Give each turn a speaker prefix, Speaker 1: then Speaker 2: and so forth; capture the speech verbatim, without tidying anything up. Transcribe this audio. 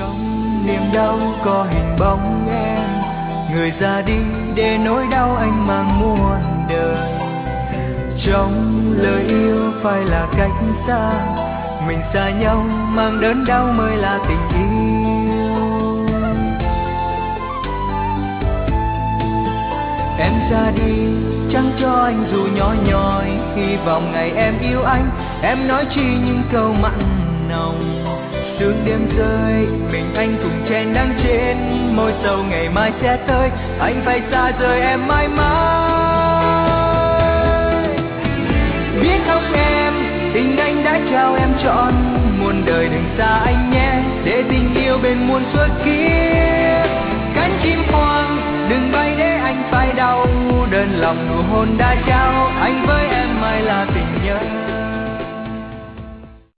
Speaker 1: Trong niềm đau có hình bóng em, người ra đi để nỗi đau anh mang muôn đời. Trong lời yêu phải là cách xa, mình xa nhau mang đớn đau mới là tình yêu. Em ra đi chẳng cho anh dù nhỏ nhoi, hy vọng ngày em yêu anh, em nói chi những câu mặn nồng. Sương đêm rơi, mình anh cùng chen đắng trên môi sầu, ngày mai sẽ tới, anh phải xa rời em mãi mãi. Biết không em, tình anh đã trao em trọn muôn đời, đừng xa anh nhé, để tình yêu bên muôn suốt kiếp. Cánh chim hoang đừng bay để anh phải đau, đơn lòng nụ hôn đã trao, anh với em mai là tình nhân.